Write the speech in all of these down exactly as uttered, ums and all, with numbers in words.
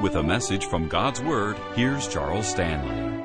With a message from God's Word, here's Charles Stanley.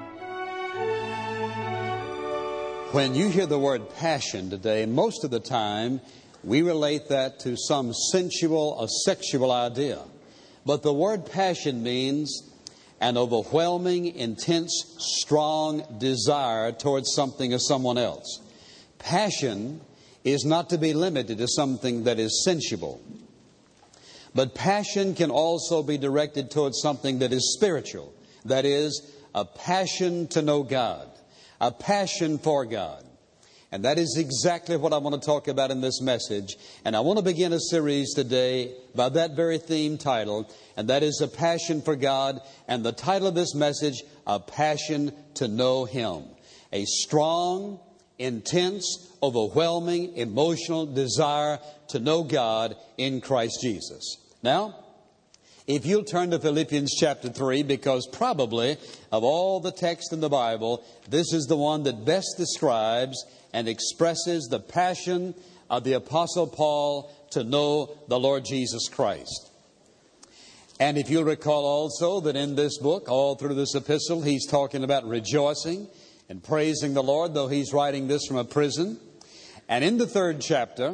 When you hear the word passion today, most of the time we relate that to some sensual or sexual idea. But the word passion means an overwhelming, intense, strong desire towards something or someone else. Passion is not to be limited to something that is sensual. But passion can also be directed towards something that is spiritual. That is, a passion to know God, a passion for God. And that is exactly what I want to talk about in this message. And I want to begin a series today by that very theme title, and that is a passion for God. And the title of this message, A Passion to Know Him. A strong, intense, overwhelming, emotional desire to know God in Christ Jesus. Now, if you'll turn to Philippians chapter three, because probably of all the texts in the Bible, this is the one that best describes and expresses the passion of the Apostle Paul to know the Lord Jesus Christ. And if you'll recall also that in this book, all through this epistle, he's talking about rejoicing and praising the Lord, though he's writing this from a prison. And in the third chapter,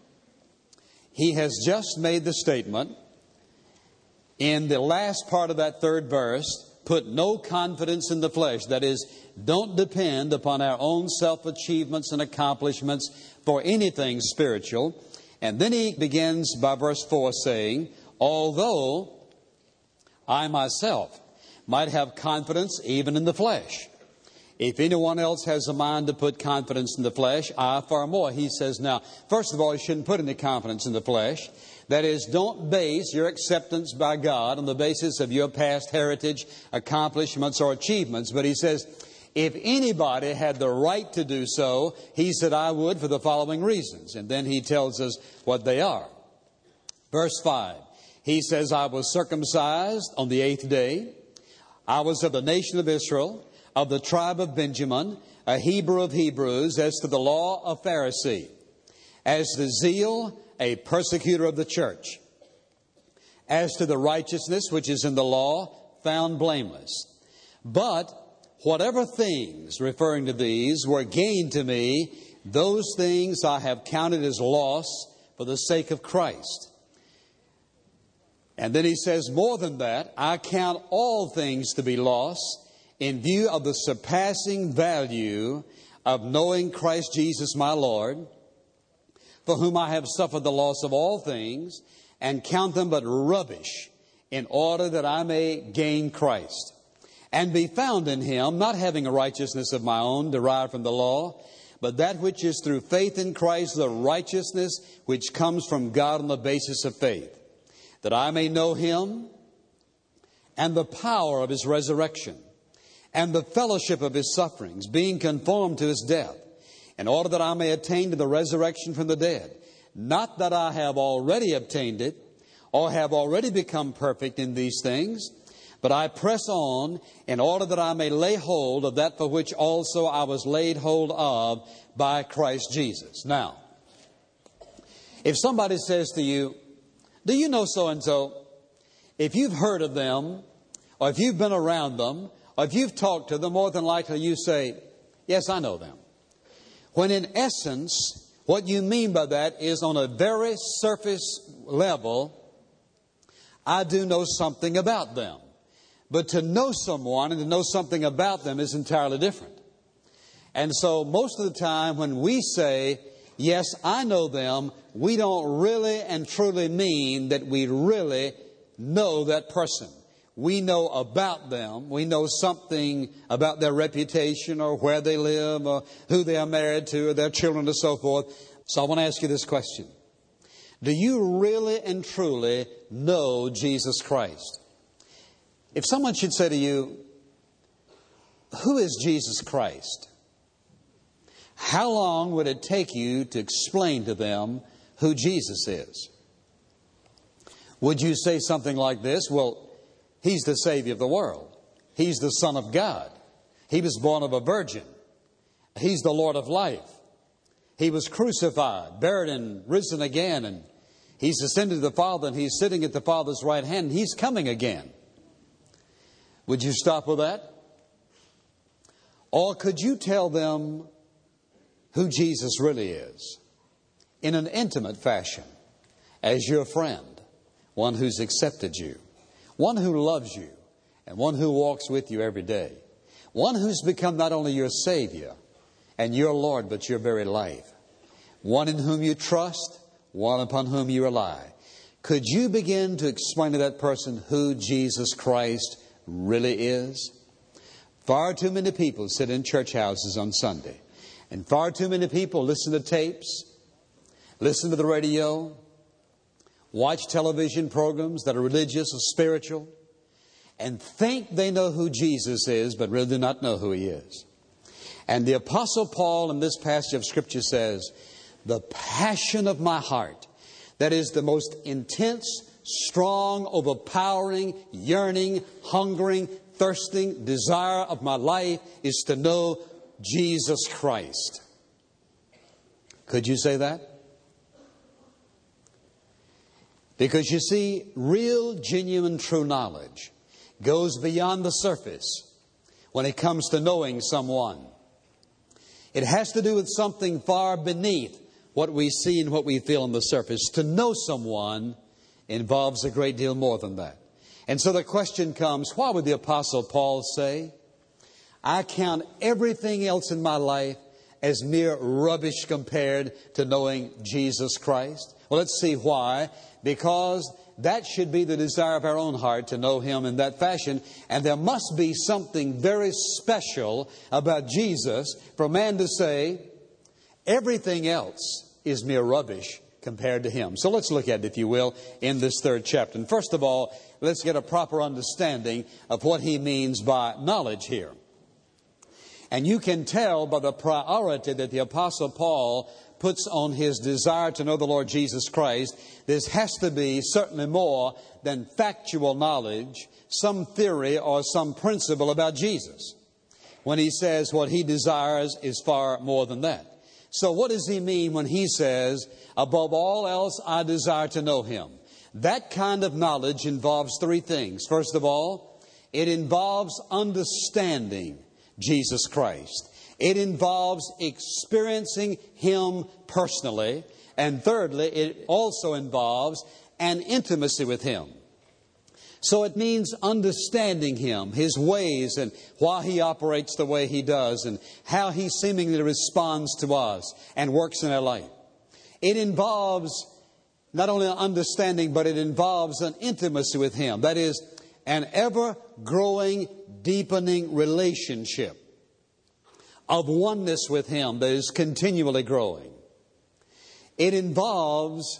he has just made the statement, in the last part of that third verse, put no confidence in the flesh. That is, don't depend upon our own self-achievements and accomplishments for anything spiritual. And then he begins by verse four saying, although I myself might have confidence even in the flesh. If anyone else has a mind to put confidence in the flesh, I far more. He says, now, first of all, you shouldn't put any confidence in the flesh. That is, don't base your acceptance by God on the basis of your past heritage, accomplishments, or achievements. But he says, if anybody had the right to do so, he said, I would for the following reasons. And then he tells us what they are. Verse five, he says, I was circumcised on the eighth day. I was of the nation of Israel, of the tribe of Benjamin, a Hebrew of Hebrews, as to the law, a Pharisee, as to zeal, a persecutor of the church, as to the righteousness which is in the law, found blameless. But whatever things, referring to these, were gained to me, those things I have counted as loss for the sake of Christ. And then he says, more than that, I count all things to be loss in view of the surpassing value of knowing Christ Jesus my Lord, for whom I have suffered the loss of all things, and count them but rubbish, in order that I may gain Christ, and be found in Him, not having a righteousness of my own derived from the law, but that which is through faith in Christ, the righteousness which comes from God on the basis of faith, that I may know Him and the power of His resurrection, and the fellowship of His sufferings, being conformed to His death, in order that I may attain to the resurrection from the dead. Not that I have already obtained it, or have already become perfect in these things, but I press on in order that I may lay hold of that for which also I was laid hold of by Christ Jesus. Now, if somebody says to you, do you know so-and-so? If you've heard of them, or if you've been around them, or if you've talked to them, more than likely you say, yes, I know them. When in essence, what you mean by that is on a very surface level, I do know something about them. But to know someone and to know something about them is entirely different. And so most of the time when we say, yes, I know them, we don't really and truly mean that we really know that person. We know about them. We know something about their reputation or where they live or who they are married to or their children and so forth. So I want to ask you this question. Do you really and truly know Jesus Christ? If someone should say to you, who is Jesus Christ? How long would it take you to explain to them who Jesus is? Would you say something like this? Well, He's the Savior of the world. He's the Son of God. He was born of a virgin. He's the Lord of life. He was crucified, buried, and risen again. And He's ascended to the Father, and He's sitting at the Father's right hand. And He's coming again. Would you stop with that? Or could you tell them who Jesus really is in an intimate fashion as your friend, one who's accepted you, one who loves you, and one who walks with you every day, one who's become not only your Savior and your Lord, but your very life, one in whom you trust, one upon whom you rely? Could you begin to explain to that person who Jesus Christ really is? Far too many people sit in church houses on Sunday, and far too many people listen to tapes, listen to the radio, watch television programs that are religious or spiritual, and think they know who Jesus is, but really do not know who He is. And the Apostle Paul in this passage of Scripture says, the passion of my heart, that is the most intense, strong, overpowering, yearning, hungering, thirsting desire of my life is to know Jesus Christ. Could you say that? Because you see, real, genuine, true knowledge goes beyond the surface when it comes to knowing someone. It has to do with something far beneath what we see and what we feel on the surface. To know someone involves a great deal more than that. And so the question comes, why would the Apostle Paul say, I count everything else in my life as mere rubbish compared to knowing Jesus Christ? Well, let's see why. Because that should be the desire of our own heart, to know Him in that fashion. And there must be something very special about Jesus for a man to say, everything else is mere rubbish compared to Him. So let's look at it, if you will, in this third chapter. And first of all, let's get a proper understanding of what he means by knowledge here. And you can tell by the priority that the Apostle Paul puts on his desire to know the Lord Jesus Christ. This has to be certainly more than factual knowledge, some theory or some principle about Jesus. When he says what he desires is far more than that. So what does he mean when he says, above all else, I desire to know Him? That kind of knowledge involves three things. First of all, it involves understanding Jesus Christ. It involves experiencing Him personally. And thirdly, it also involves an intimacy with Him. So it means understanding Him, His ways, and why He operates the way He does, and how He seemingly responds to us and works in our life. It involves not only an understanding, but it involves an intimacy with Him. That is, an ever-growing, deepening relationship of oneness with Him that is continually growing. It involves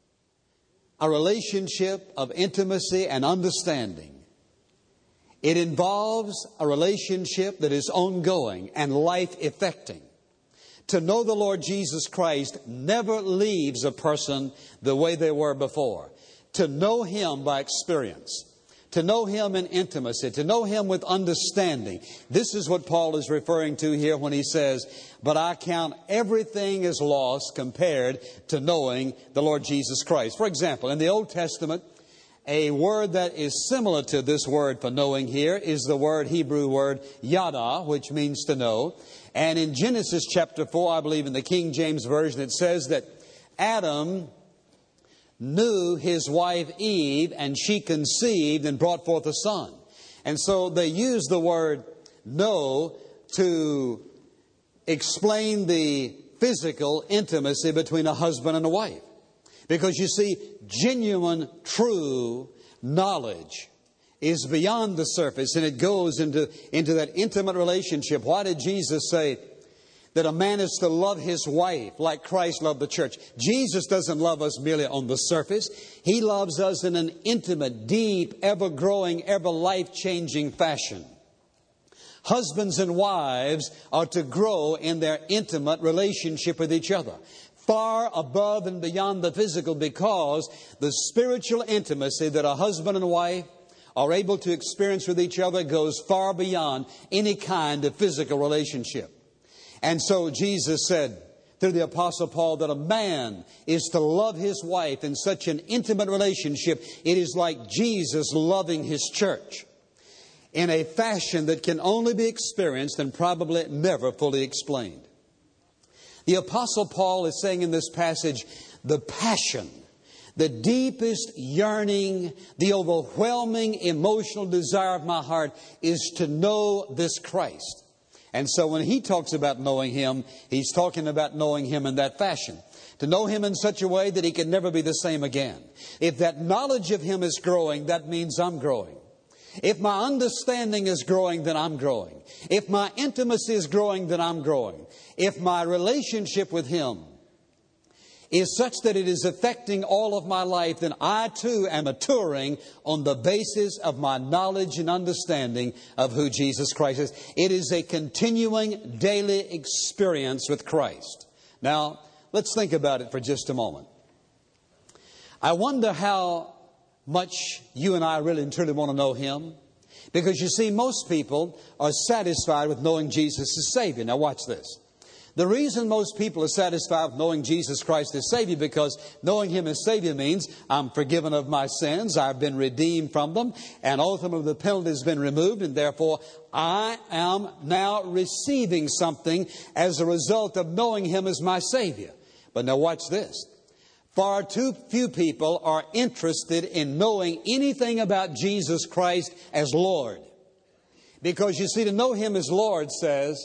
a relationship of intimacy and understanding. It involves a relationship that is ongoing and life-affecting. To know the Lord Jesus Christ never leaves a person the way they were before. To know Him by experience. To know Him in intimacy. To know Him with understanding. This is what Paul is referring to here when he says, but I count everything as lost compared to knowing the Lord Jesus Christ. For example, in the Old Testament, a word that is similar to this word for knowing here is the word, Hebrew word, yada, which means to know. And in Genesis chapter four, I believe in the King James Version, it says that Adam knew his wife Eve, and she conceived and brought forth a son. And so they use the word know to explain the physical intimacy between a husband and a wife. Because you see, genuine, true knowledge is beyond the surface, and it goes into, into that intimate relationship. Why did Jesus say that a man is to love his wife like Christ loved the church? Jesus doesn't love us merely on the surface. He loves us in an intimate, deep, ever-growing, ever-life-changing fashion. Husbands and wives are to grow in their intimate relationship with each other, far above and beyond the physical, because the spiritual intimacy that a husband and wife are able to experience with each other goes far beyond any kind of physical relationship. And so Jesus said through the Apostle Paul that a man is to love his wife in such an intimate relationship. It is like Jesus loving His church. in a fashion that can only be experienced and probably never fully explained. The Apostle Paul is saying in this passage, the passion, the deepest yearning, the overwhelming emotional desire of my heart is to know this Christ. And so when he talks about knowing Him, he's talking about knowing Him in that fashion. To know Him in such a way that He can never be the same again. If that knowledge of Him is growing, that means I'm growing. If my understanding is growing, then I'm growing. If my intimacy is growing, then I'm growing. If my relationship with Him is such that it is affecting all of my life, then I too am maturing on the basis of my knowledge and understanding of who Jesus Christ is. It is a continuing daily experience with Christ. Now, let's think about it for just a moment. I wonder how much you and I really and truly want to know Him. Because you see, most people are satisfied with knowing Jesus as Savior. Now watch this. The reason most people are satisfied with knowing Jesus Christ as Savior, because knowing Him as Savior means I'm forgiven of my sins, I've been redeemed from them, and ultimately the penalty has been removed, and therefore I am now receiving something as a result of knowing Him as my Savior. But now watch this. Far too few people are interested in knowing anything about Jesus Christ as Lord. Because you see, to know Him as Lord says,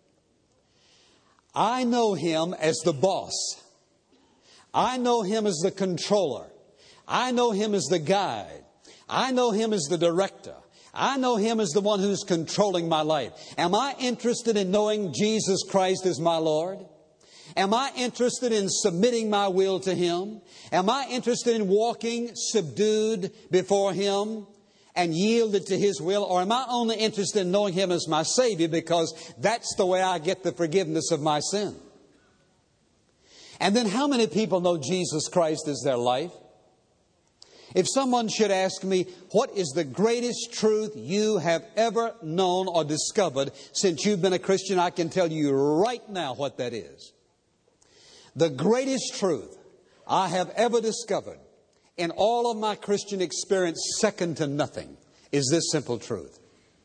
I know Him as the boss. I know Him as the controller. I know Him as the guide. I know Him as the director. I know Him as the one who's controlling my life. Am I interested in knowing Jesus Christ as my Lord? Am I interested in submitting my will to Him? Am I interested in walking subdued before Him and yielded to His will? Or am I only interested in knowing Him as my Savior because that's the way I get the forgiveness of my sin? And then how many people know Jesus Christ as their life? If someone should ask me, what is the greatest truth you have ever known or discovered since you've been a Christian, I can tell you right now what that is. The greatest truth I have ever discovered in all of my Christian experience, second to nothing, is this simple truth.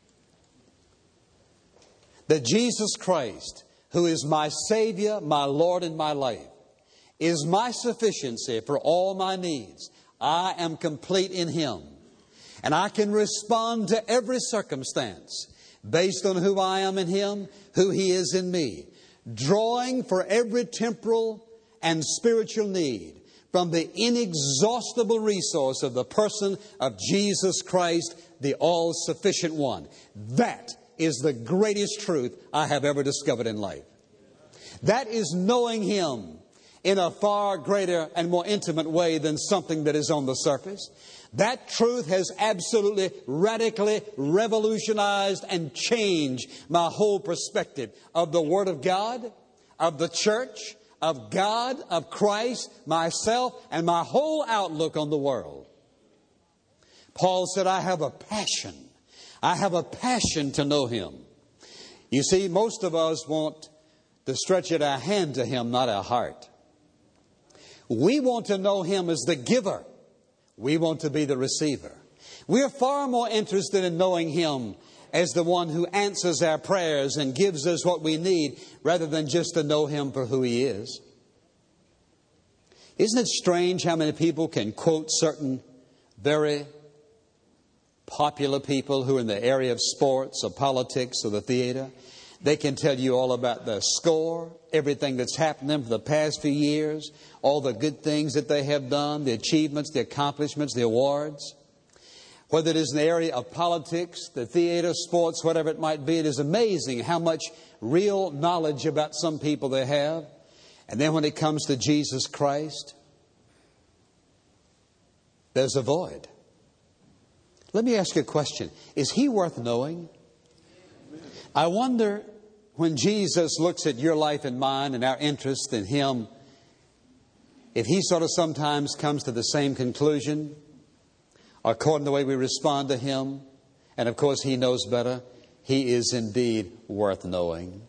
That Jesus Christ, who is my Savior, my Lord, and my life, is my sufficiency for all my needs. I am complete in Him. And I can respond to every circumstance based on who I am in Him, who He is in me, drawing for every temporal and spiritual need from the inexhaustible resource of the person of Jesus Christ, the all-sufficient one. That is the greatest truth I have ever discovered in life. That is knowing Him in a far greater and more intimate way than something that is on the surface. That truth has absolutely, radically revolutionized and changed my whole perspective of the Word of God, of the church, of God, of Christ, myself, and my whole outlook on the world. Paul said, I have a passion. I have a passion to know Him. You see, most of us want to stretch out our hand to Him, not our heart. We want to know Him as the giver. We want to be the receiver. We are far more interested in knowing Him as the one who answers our prayers and gives us what we need, rather than just to know Him for who He is. Isn't it strange how many people can quote certain very popular people who are in the area of sports or politics or the theater? They can tell you all about the score, everything that's happened to them for the past few years, all the good things that they have done, the achievements, the accomplishments, the awards. Whether it is in the area of politics, the theater, sports, whatever it might be, it is amazing how much real knowledge about some people they have. And then when it comes to Jesus Christ, there's a void. Let me ask you a question. Is He worth knowing? I wonder, when Jesus looks at your life and mine and our interest in Him, if He sort of sometimes comes to the same conclusion, according to the way we respond to Him. And of course He knows better. He is indeed worth knowing.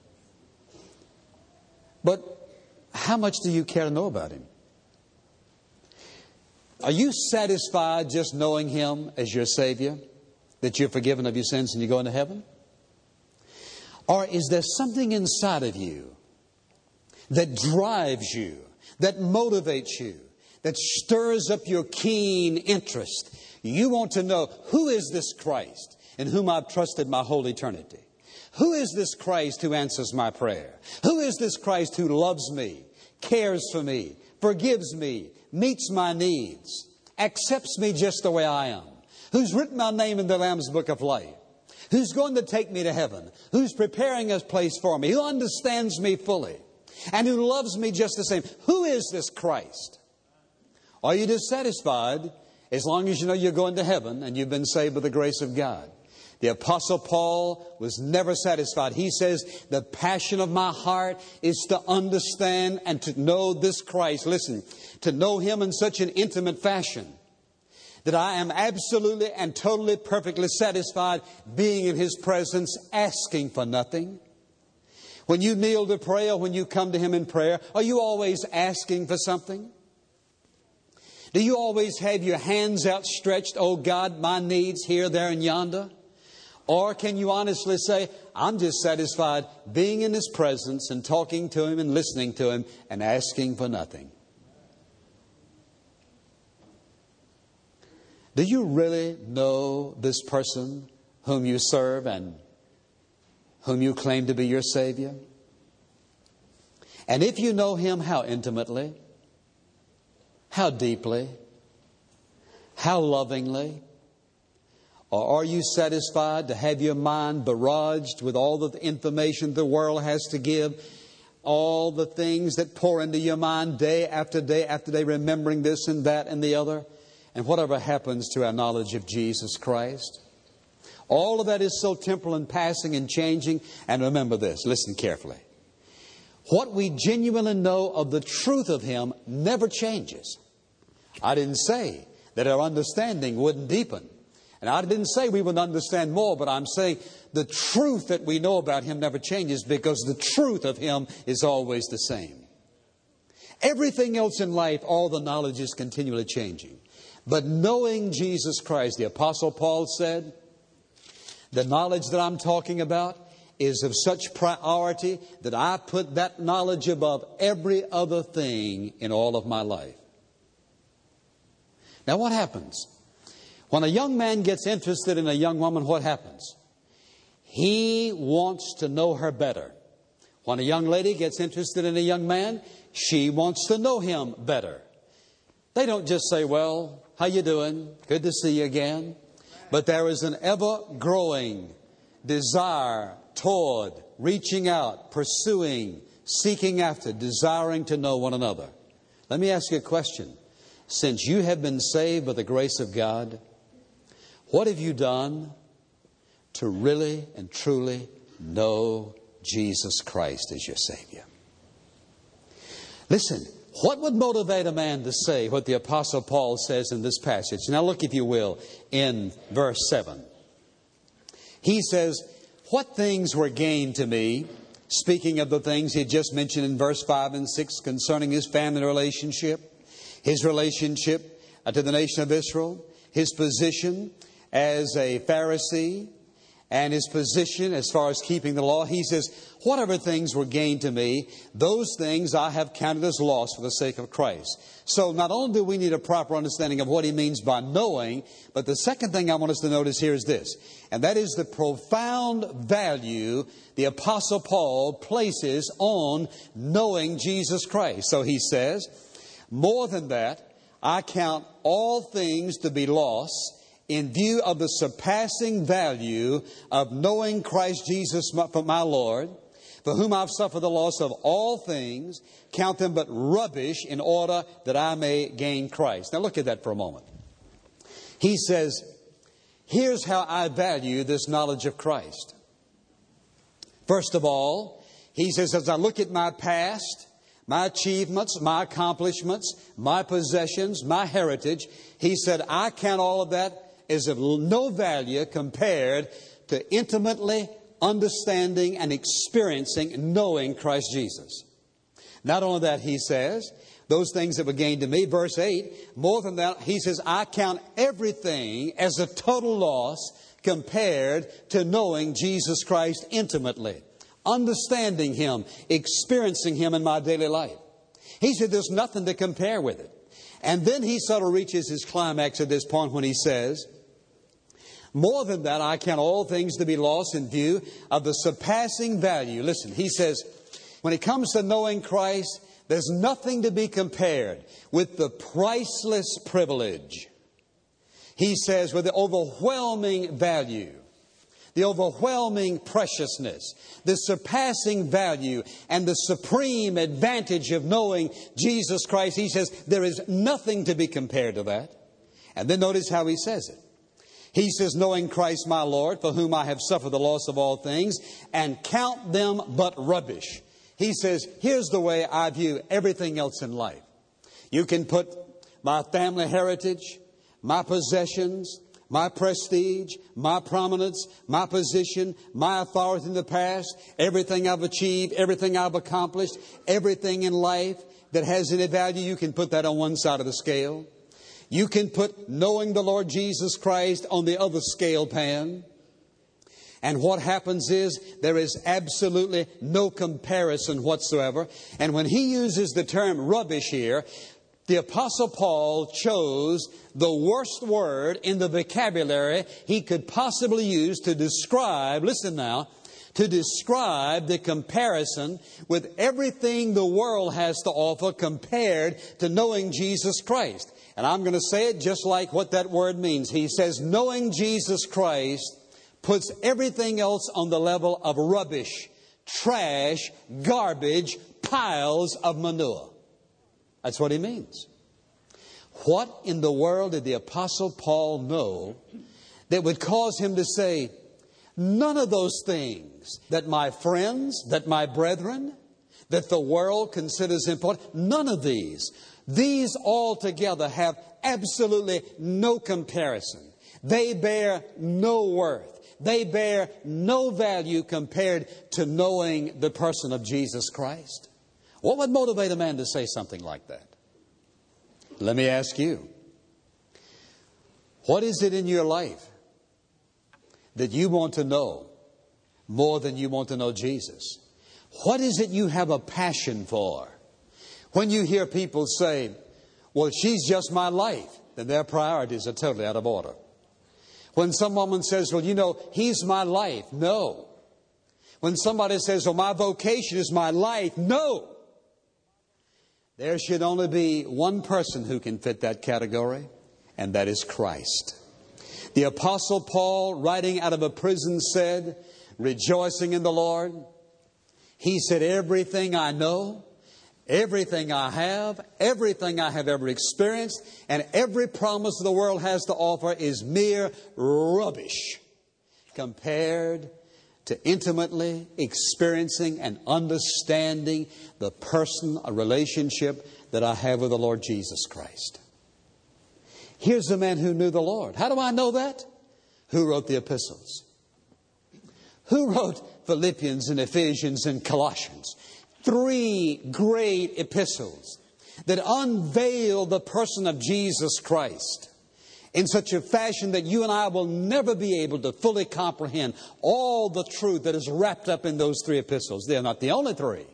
But how much do you care to know about Him? Are you satisfied just knowing Him as your Savior? that you're forgiven of your sins and you go into heaven? Or is there something inside of you that drives you, that motivates you, that stirs up your keen interest? You want to know, who is this Christ in whom I've trusted my whole eternity? Who is this Christ who answers my prayer? Who is this Christ who loves me, cares for me, forgives me, meets my needs, accepts me just the way I am, who's written my name in the Lamb's Book of Life, who's going to take me to heaven, who's preparing a place for me, who understands me fully, and who loves me just the same? Who is this Christ? Are you dissatisfied as long as you know you're going to heaven and you've been saved by the grace of God? The Apostle Paul was never satisfied. He says, the passion of my heart is to understand and to know this Christ. Listen, to know Him in such an intimate fashion that I am absolutely and totally perfectly satisfied being in His presence, asking for nothing. When you kneel to pray or when you come to Him in prayer, are you always asking for something? Do you always have your hands outstretched, oh God, my needs here, there, and yonder? Or can you honestly say, I'm just satisfied being in His presence and talking to Him and listening to Him and asking for nothing? Do you really know this person whom you serve and whom you claim to be your Savior? And if you know Him, how intimately, how deeply, how lovingly? Or are you satisfied to have your mind barraged with all the information the world has to give, all the things that pour into your mind day after day after day, remembering this and that and the other? And whatever happens to our knowledge of Jesus Christ? All of that is so temporal and passing and changing. And remember this, listen carefully. What we genuinely know of the truth of Him never changes. I didn't say that our understanding wouldn't deepen. And I didn't say we would understand more, but I'm saying the truth that we know about Him never changes, because the truth of Him is always the same. Everything else in life, all the knowledge is continually changing. But knowing Jesus Christ, the Apostle Paul said, the knowledge that I'm talking about is of such priority that I put that knowledge above every other thing in all of my life. Now what happens? When a young man gets interested in a young woman, what happens? He wants to know her better. When a young lady gets interested in a young man, she wants to know him better. They don't just say, well, how you doing? Good to see you again. But there is an ever-growing desire toward reaching out, pursuing, seeking after, desiring to know one another. Let me ask you a question. Since you have been saved by the grace of God, what have you done to really and truly know Jesus Christ as your Savior? Listen, what would motivate a man to say what the Apostle Paul says in this passage? Now look, if you will, in verse seven. He says, what things were gained to me, speaking of the things he had just mentioned in verse five and six concerning his family relationship, his relationship to the nation of Israel, his position as a Pharisee, and his position as far as keeping the law. He says, whatever things were gained to me, those things I have counted as loss for the sake of Christ. So not only do we need a proper understanding of what he means by knowing, but the second thing I want us to notice here is this, and that is the profound value the Apostle Paul places on knowing Jesus Christ. So he says, more than that, I count all things to be lost in view of the surpassing value of knowing Christ Jesus for my Lord, for whom I've suffered the loss of all things, count them but rubbish in order that I may gain Christ. Now look at that for a moment. He says, here's how I value this knowledge of Christ. First of all, he says, as I look at my past, my achievements, my accomplishments, my possessions, my heritage, he said, I count all of that is of no value compared to intimately understanding and experiencing knowing Christ Jesus. Not only that, he says, those things that were gained to me, verse eight, more than that, he says, I count everything as a total loss compared to knowing Jesus Christ intimately, understanding Him, experiencing Him in my daily life. He said there's nothing to compare with it. And then he sort of reaches his climax at this point when he says, more than that, I count all things to be lost in view of the surpassing value. Listen, he says, when it comes to knowing Christ, there's nothing to be compared with the priceless privilege. He says, with the overwhelming value, the overwhelming preciousness, the surpassing value, and the supreme advantage of knowing Jesus Christ. He says there is nothing to be compared to that. And then notice how he says it. He says, knowing Christ my Lord, for whom I have suffered the loss of all things, and count them but rubbish. He says, here's the way I view everything else in life. You can put my family heritage, my possessions, my prestige, my prominence, my position, my authority in the past, everything I've achieved, everything I've accomplished, everything in life that has any value, you can put that on one side of the scale. You can put knowing the Lord Jesus Christ on the other scale pan. And what happens is there is absolutely no comparison whatsoever. And when he uses the term rubbish here, the Apostle Paul chose the worst word in the vocabulary he could possibly use to describe, listen now, to describe the comparison with everything the world has to offer compared to knowing Jesus Christ. And I'm going to say it just like what that word means. He says, knowing Jesus Christ puts everything else on the level of rubbish, trash, garbage, piles of manure. That's what he means. What in the world did the Apostle Paul know that would cause him to say, none of those things that my friends, that my brethren, that the world considers important, none of these, these altogether have absolutely no comparison. They bear no worth. They bear no value compared to knowing the person of Jesus Christ. What would motivate a man to say something like that? Let me ask you, what is it in your life that you want to know more than you want to know Jesus? What is it you have a passion for? When you hear people say, well, she's just my life, then their priorities are totally out of order. When some woman says, well, you know, he's my life, no. When somebody says, well, my vocation is my life, no. There should only be one person who can fit that category, and that is Christ. The Apostle Paul, writing out of a prison, said, rejoicing in the Lord, he said, everything I know, everything I have, everything I have ever experienced, and every promise the world has to offer is mere rubbish compared to intimately experiencing and understanding the person, a relationship that I have with the Lord Jesus Christ. Here's a man who knew the Lord. How do I know that? Who wrote the epistles? Who wrote Philippians and Ephesians and Colossians? Three great epistles that unveil the person of Jesus Christ in such a fashion that you and I will never be able to fully comprehend all the truth that is wrapped up in those three epistles. They're not the only three.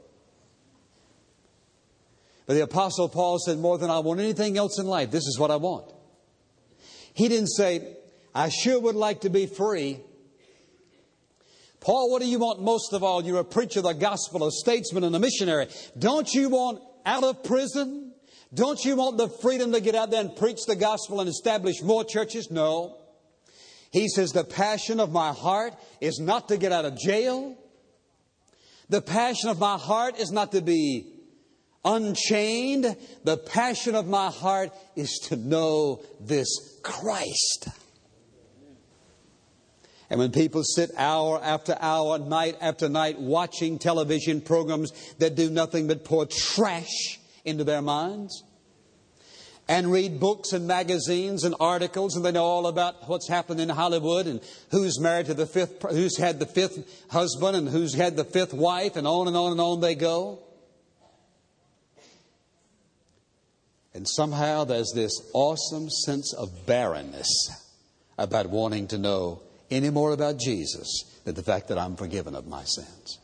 But the Apostle Paul said, more than I want anything else in life, this is what I want. He didn't say, I sure would like to be free. Paul, what do you want most of all? You're a preacher of the gospel, a statesman and a missionary. Don't you want out of prison? Don't you want the freedom to get out there and preach the gospel and establish more churches? No. He says, the passion of my heart is not to get out of jail. The passion of my heart is not to be unchained. The passion of my heart is to know this Christ. And when people sit hour after hour, night after night, watching television programs that do nothing but pour trash into their minds, and read books and magazines and articles, and they know all about what's happened in Hollywood and who's married to the fifth, who's had the fifth husband and who's had the fifth wife, and on and on and on they go. And somehow there's this awesome sense of barrenness about wanting to know any more about Jesus than the fact that I'm forgiven of my sins.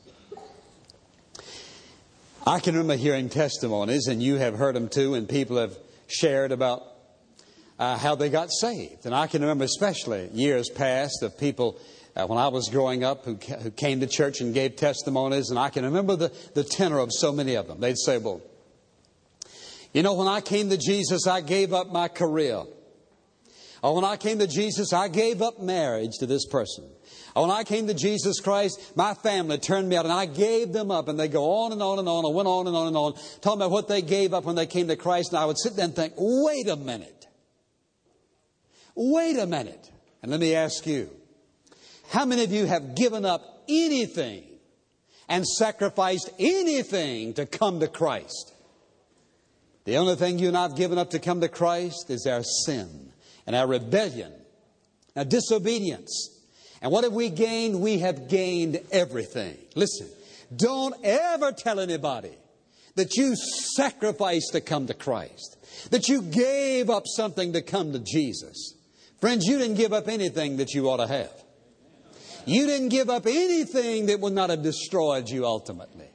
I can remember hearing testimonies, and you have heard them too, and people have shared about uh, how they got saved. And I can remember especially years past of people uh, when I was growing up who, who came to church and gave testimonies, and I can remember the, the tenor of so many of them. They'd say, well, you know, when I came to Jesus, I gave up my career. Or when I came to Jesus, I gave up marriage to this person. Or when I came to Jesus Christ, my family turned me out and I gave them up. And they go on and on and on and went on and on and on, talking about what they gave up when they came to Christ. And I would sit there and think, wait a minute. Wait a minute. And let me ask you, how many of you have given up anything and sacrificed anything to come to Christ? The only thing you and I have given up to come to Christ is our sin and our rebellion, our disobedience. And what have we gained? We have gained everything. Listen, don't ever tell anybody that you sacrificed to come to Christ, that you gave up something to come to Jesus. Friends, you didn't give up anything that you ought to have. You didn't give up anything that would not have destroyed you ultimately.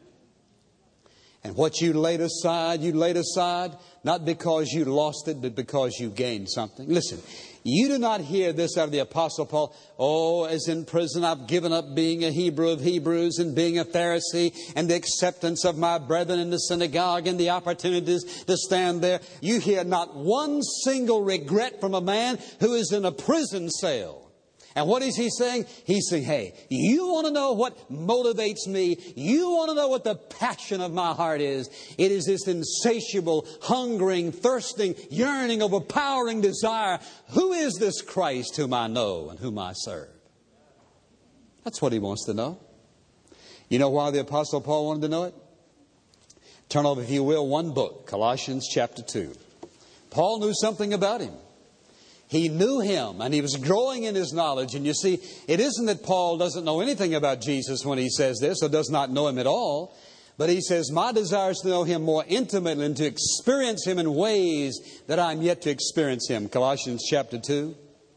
And what you laid aside, you laid aside not because you lost it, but because you gained something. Listen, you do not hear this out of the Apostle Paul. Oh, as in prison, I've given up being a Hebrew of Hebrews and being a Pharisee and the acceptance of my brethren in the synagogue and the opportunities to stand there. You hear not one single regret from a man who is in a prison cell. And what is he saying? He's saying, hey, you want to know what motivates me? You want to know what the passion of my heart is? It is this insatiable, hungering, thirsting, yearning, overpowering desire. Who is this Christ whom I know and whom I serve? That's what he wants to know. You know why the Apostle Paul wanted to know it? Turn over, if you will, one book, Colossians chapter two. Paul knew something about him. He knew him, and he was growing in his knowledge. And you see, it isn't that Paul doesn't know anything about Jesus when he says this, or does not know him at all. But he says, my desire is to know him more intimately and to experience him in ways that I'm yet to experience him. Colossians chapter two.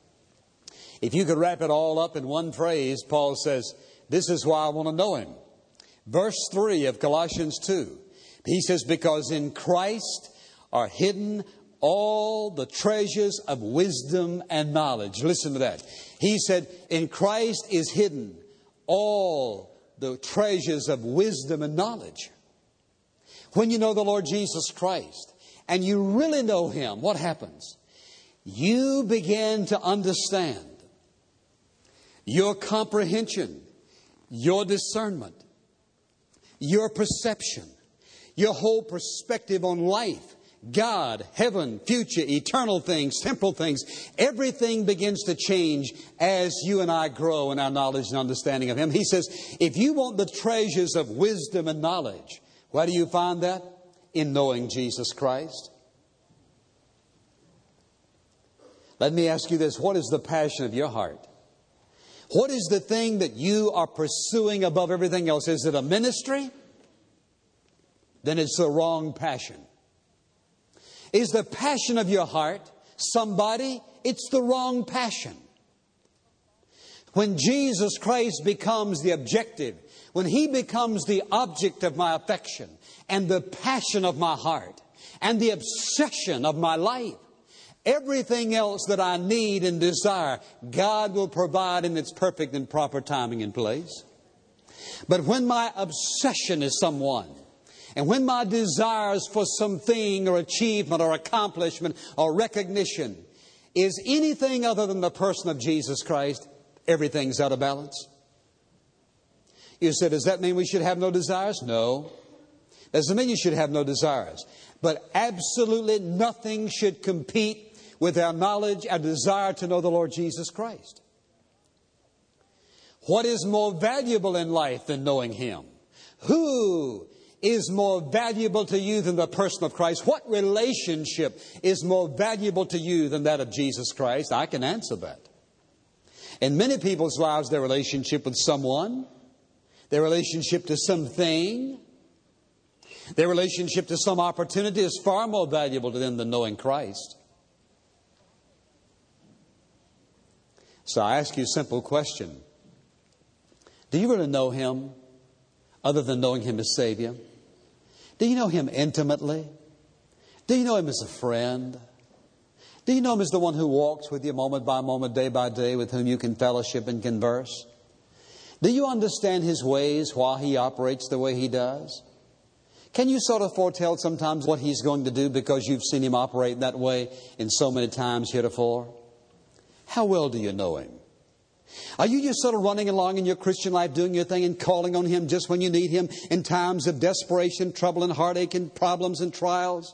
If you could wrap it all up in one phrase, Paul says, this is why I want to know him. Verse three of Colossians two. He says, because in Christ are hidden all the treasures of wisdom and knowledge. Listen to that. He said, in Christ is hidden all the treasures of wisdom and knowledge. When you know the Lord Jesus Christ and you really know Him, what happens? You begin to understand. Your comprehension, your discernment, your perception, your whole perspective on life, God, heaven, future, eternal things, temporal things, everything begins to change as you and I grow in our knowledge and understanding of Him. He says, if you want the treasures of wisdom and knowledge, where do you find that? In knowing Jesus Christ. Let me ask you this. What is the passion of your heart? What is the thing that you are pursuing above everything else? Is it a ministry? Then it's the wrong passion. Is the passion of your heart somebody? It's the wrong passion. When Jesus Christ becomes the objective, when He becomes the object of my affection and the passion of my heart and the obsession of my life, everything else that I need and desire, God will provide in its perfect and proper timing and place. But when my obsession is someone, and when my desires for something or achievement or accomplishment or recognition is anything other than the person of Jesus Christ, everything's out of balance. You said, does that mean we should have no desires? No. Doesn't mean you should have no desires. But absolutely nothing should compete with our knowledge, our desire to know the Lord Jesus Christ. What is more valuable in life than knowing Him? Who is more valuable to you than the person of Christ? What relationship is more valuable to you than that of Jesus Christ? I can answer that. In many people's lives, their relationship with someone, their relationship to something, their relationship to some opportunity is far more valuable to them than knowing Christ. So I ask you a simple question. Do you really know Him other than knowing Him as Savior? Do you know Him intimately? Do you know Him as a friend? Do you know Him as the one who walks with you moment by moment, day by day, with whom you can fellowship and converse? Do you understand His ways, why He operates the way He does? Can you sort of foretell sometimes what He's going to do because you've seen Him operate that way in so many times heretofore? How well do you know Him? Are you just sort of running along in your Christian life, doing your thing and calling on Him just when you need Him in times of desperation, trouble and heartache and problems and trials?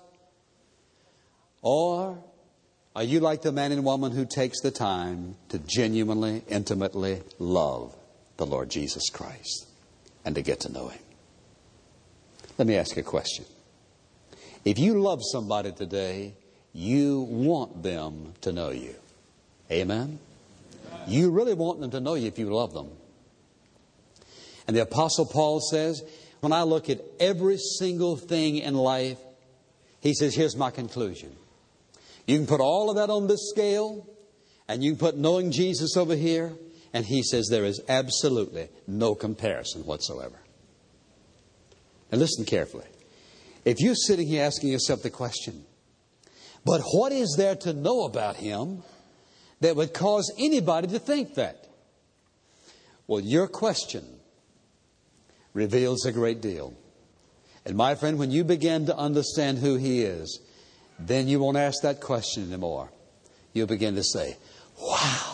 Or are you like the man and woman who takes the time to genuinely, intimately love the Lord Jesus Christ and to get to know Him? Let me ask you a question. If you love somebody today, you want them to know you. Amen? You really want them to know you if you love them. And the Apostle Paul says, when I look at every single thing in life, he says, here's my conclusion. You can put all of that on this scale, and you can put knowing Jesus over here, and he says there is absolutely no comparison whatsoever. Now listen carefully. If you're sitting here asking yourself the question, but what is there to know about Him that would cause anybody to think that? Well, your question reveals a great deal. And my friend, when you begin to understand who He is, then you won't ask that question anymore. You'll begin to say, wow,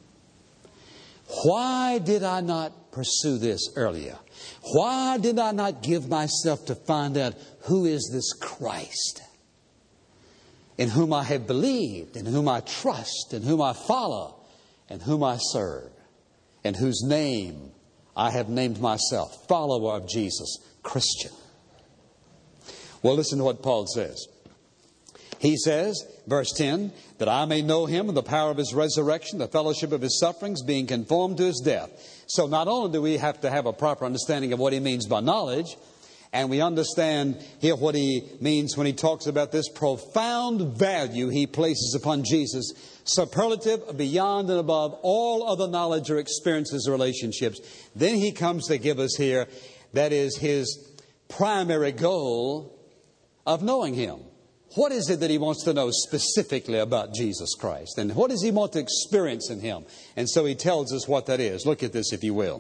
why did I not pursue this earlier? Why did I not give myself to find out who is this Christ in whom I have believed, in whom I trust, in whom I follow, in whom I serve, in whose name I have named myself, follower of Jesus, Christian? Well, listen to what Paul says. He says, verse ten, that I may know Him and the power of His resurrection, the fellowship of His sufferings, being conformed to His death. So not only do we have to have a proper understanding of what he means by knowledge, and we understand here what he means when he talks about this profound value he places upon Jesus, superlative, beyond and above all other knowledge or experiences or relationships. Then he comes to give us here, that is his primary goal of knowing Him. What is it that he wants to know specifically about Jesus Christ? And what does he want to experience in Him? And so he tells us what that is. Look at this, if you will.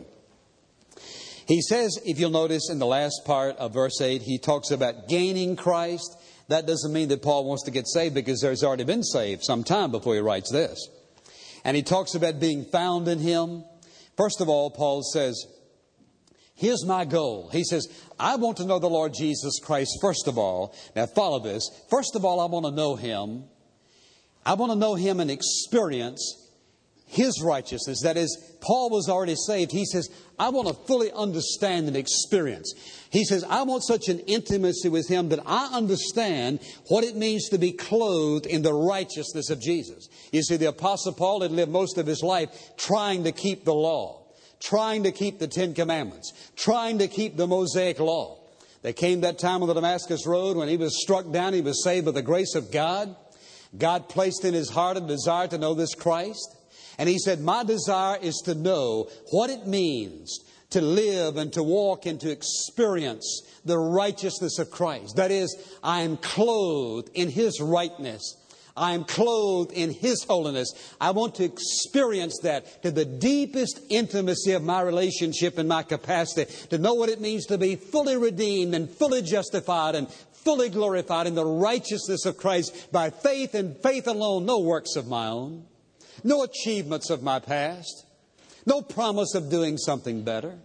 He says, if you'll notice in the last part of verse eight, he talks about gaining Christ. That doesn't mean that Paul wants to get saved, because there's already been saved some time before he writes this. And he talks about being found in Him. First of all, Paul says, here's my goal. He says, I want to know the Lord Jesus Christ first of all. Now follow this. First of all, I want to know Him. I want to know Him and experience His righteousness. That is, Paul was already saved. He says, I want to fully understand and experience. He says, I want such an intimacy with Him that I understand what it means to be clothed in the righteousness of Jesus. You see, the Apostle Paul had lived most of his life trying to keep the law, trying to keep the Ten Commandments, trying to keep the Mosaic Law. There came that time on the Damascus Road when he was struck down. He was saved by the grace of God. God placed in his heart a desire to know this Christ. And he said, my desire is to know what it means to live and to walk and to experience the righteousness of Christ. That is, I am clothed in His rightness. I am clothed in His holiness. I want to experience that to the deepest intimacy of my relationship and my capacity, to know what it means to be fully redeemed and fully justified and fully glorified in the righteousness of Christ by faith and faith alone, no works of my own. No achievements of my past. No promise of doing something better.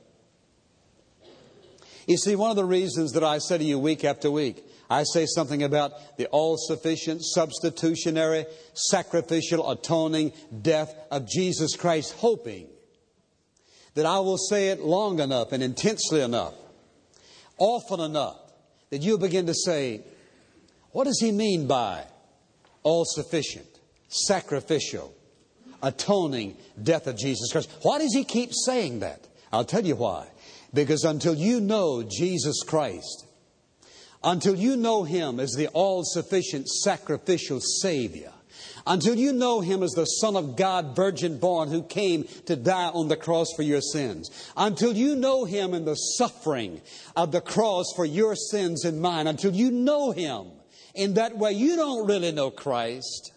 You see, one of the reasons that I say to you week after week, I say something about the all-sufficient, substitutionary, sacrificial, atoning death of Jesus Christ, hoping that I will say it long enough and intensely enough, often enough, that you'll begin to say, what does he mean by all-sufficient, sacrificial, atoning death of Jesus Christ? Why does he keep saying that? I'll tell you why. Because until you know Jesus Christ, until you know Him as the all-sufficient sacrificial Savior, until you know Him as the Son of God, virgin born, who came to die on the cross for your sins, until you know Him in the suffering of the cross for your sins and mine, until you know Him in that way, you don't really know Christ.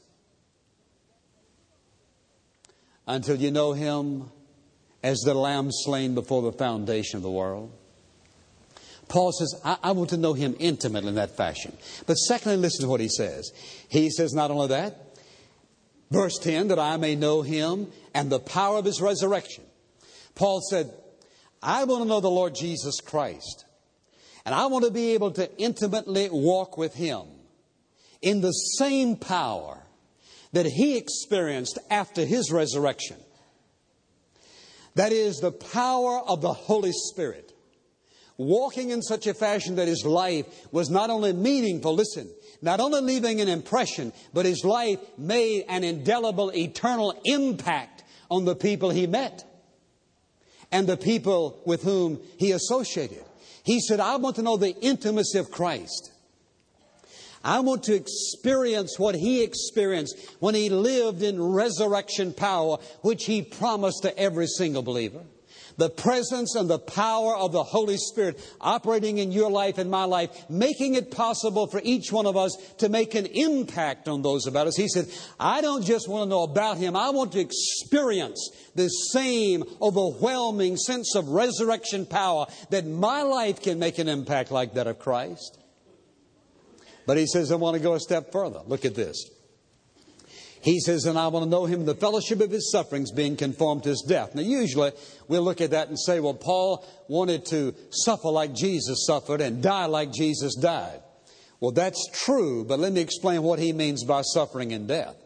Until you know Him as the Lamb slain before the foundation of the world. Paul says, I, I want to know Him intimately in that fashion. But secondly, listen to what he says. He says not only that, verse ten, that I may know Him and the power of His resurrection. Paul said, I want to know the Lord Jesus Christ. And I want to be able to intimately walk with Him in the same power that He experienced after His resurrection. That is the power of the Holy Spirit. Walking in such a fashion that His life was not only meaningful, listen, not only leaving an impression, but His life made an indelible, eternal impact on the people He met and the people with whom He associated. He said, I want to know the intimacy of Christ. I want to experience what He experienced when He lived in resurrection power, which He promised to every single believer. The presence and the power of the Holy Spirit operating in your life and my life, making it possible for each one of us to make an impact on those about us. He said, I don't just want to know about Him. I want to experience the same overwhelming sense of resurrection power that my life can make an impact like that of Christ. But he says, I want to go a step further. Look at this. He says, and I want to know Him in the fellowship of His sufferings, being conformed to His death. Now, usually we'll look at that and say, well, Paul wanted to suffer like Jesus suffered and die like Jesus died. Well, that's true, but let me explain what he means by suffering and death.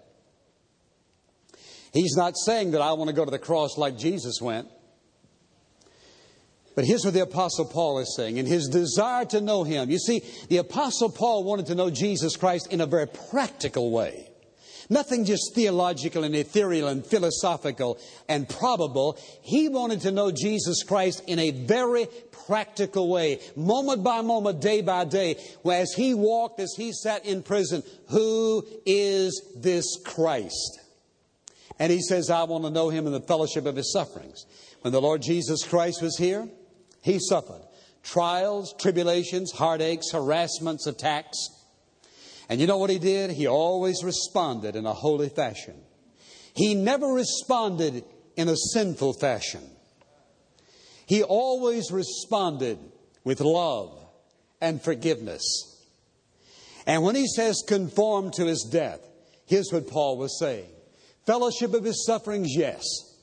He's not saying that I want to go to the cross like Jesus went. But here's what the Apostle Paul is saying. In his desire to know Him, you see, the Apostle Paul wanted to know Jesus Christ in a very practical way. Nothing just theological and ethereal and philosophical and probable. He wanted to know Jesus Christ in a very practical way, moment by moment, day by day, as he walked, as he sat in prison. Who is this Christ? And he says, I want to know Him in the fellowship of His sufferings. When the Lord Jesus Christ was here, He suffered trials, tribulations, heartaches, harassments, attacks. And you know what He did? He always responded in a holy fashion. He never responded in a sinful fashion. He always responded with love and forgiveness. And when he says conform to His death, here's what Paul was saying. Fellowship of His sufferings, yes.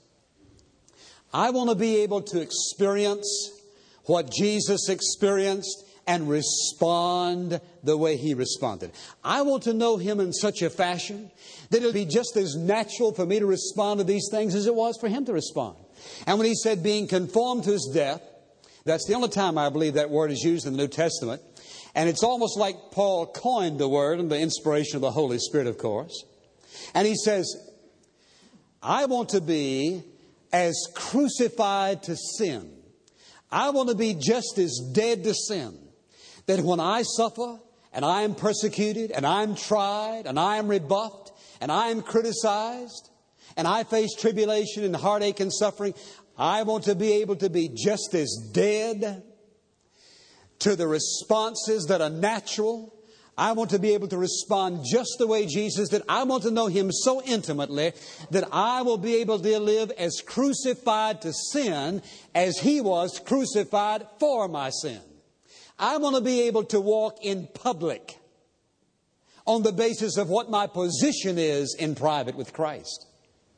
I want to be able to experience what Jesus experienced and respond the way He responded. I want to know Him in such a fashion that it'll be just as natural for me to respond to these things as it was for Him to respond. And when he said being conformed to His death, that's the only time I believe that word is used in the New Testament. And it's almost like Paul coined the word under the inspiration of the Holy Spirit, of course. And he says, I want to be as crucified to sin. I want to be just as dead to sin. That when I suffer and I am persecuted and I'm tried and I am rebuffed and I am criticized and I face tribulation and heartache and suffering, I want to be able to be just as dead to the responses that are natural. I want to be able to respond just the way Jesus did. I want to know Him so intimately that I will be able to live as crucified to sin as He was crucified for my sin. I want to be able to walk in public on the basis of what my position is in private with Christ.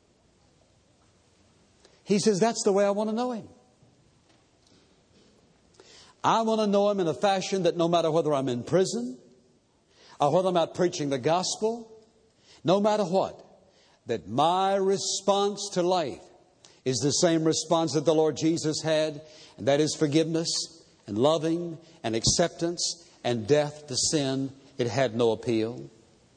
He says, that's the way I want to know Him. I want to know Him in a fashion that no matter whether I'm in prison or whether I'm out preaching the gospel, no matter what, that my response to life is the same response that the Lord Jesus had, and that is forgiveness and loving and acceptance and death to sin. It had no appeal.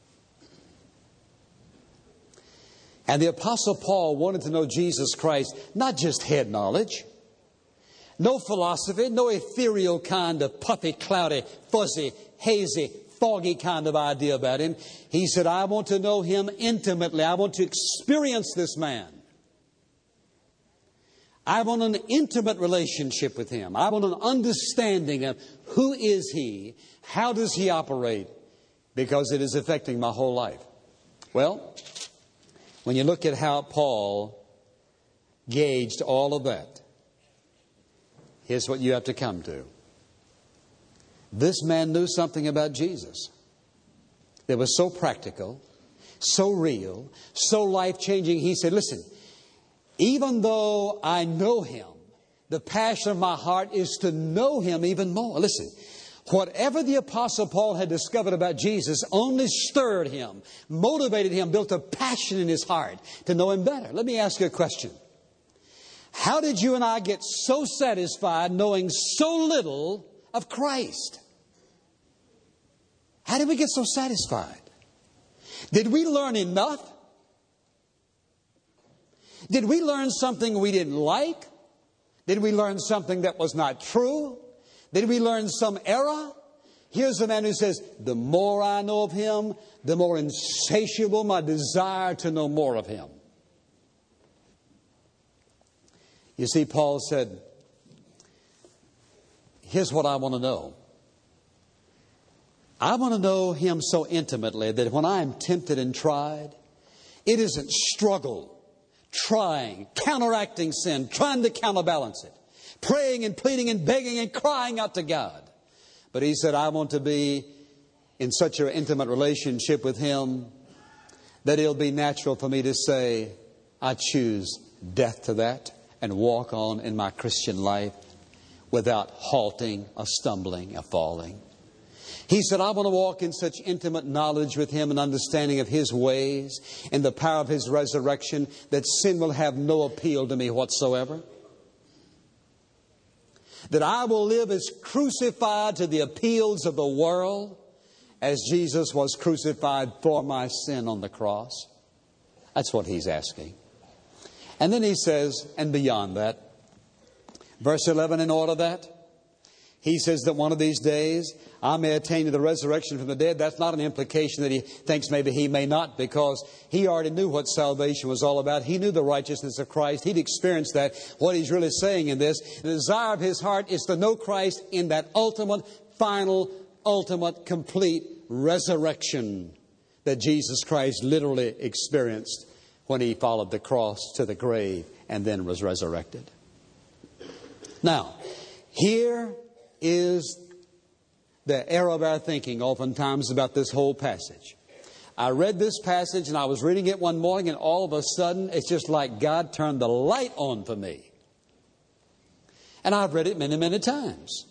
And the Apostle Paul wanted to know Jesus Christ, not just head knowledge, no philosophy, no ethereal kind of puffy, cloudy, fuzzy, hazy foggy kind of idea about Him. He said, I want to know Him intimately. I want to experience this man. I want an intimate relationship with Him. I want an understanding of who is He, how does He operate, because it is affecting my whole life. Well, when you look at how Paul gauged all of that, here's what you have to come to. This man knew something about Jesus that was so practical, so real, so life-changing. He said, listen, even though I know Him, the passion of my heart is to know Him even more. Listen, whatever the Apostle Paul had discovered about Jesus only stirred him, motivated him, built a passion in his heart to know Him better. Let me ask you a question. How did you and I get so satisfied knowing so little of Christ? How did we get so satisfied? Did we learn enough? Did we learn something we didn't like? Did we learn something that was not true? Did we learn some error? Here's the man who says, the more I know of Him, the more insatiable my desire to know more of Him. You see, Paul said, here's what I want to know. I want to know Him so intimately that when I am tempted and tried, it isn't struggle, trying, counteracting sin, trying to counterbalance it, praying and pleading and begging and crying out to God. But he said, I want to be in such an intimate relationship with Him that it'll be natural for me to say, I choose death to that and walk on in my Christian life without halting or stumbling or falling. He said, I want to walk in such intimate knowledge with Him and understanding of His ways and the power of His resurrection that sin will have no appeal to me whatsoever. That I will live as crucified to the appeals of the world as Jesus was crucified for my sin on the cross. That's what he's asking. And then he says, and beyond that, verse eleven, in order that, he says that one of these days I may attain to the resurrection from the dead. That's not an implication that he thinks maybe he may not, because he already knew what salvation was all about. He knew the righteousness of Christ. He'd experienced that. What he's really saying in this, the desire of his heart is to know Christ in that ultimate, final, ultimate, complete resurrection that Jesus Christ literally experienced when He followed the cross to the grave and then was resurrected. Now, here is the error of our thinking oftentimes about this whole passage. I read this passage and I was reading it one morning, and all of a sudden it's just like God turned the light on for me. And I've read it many, many times.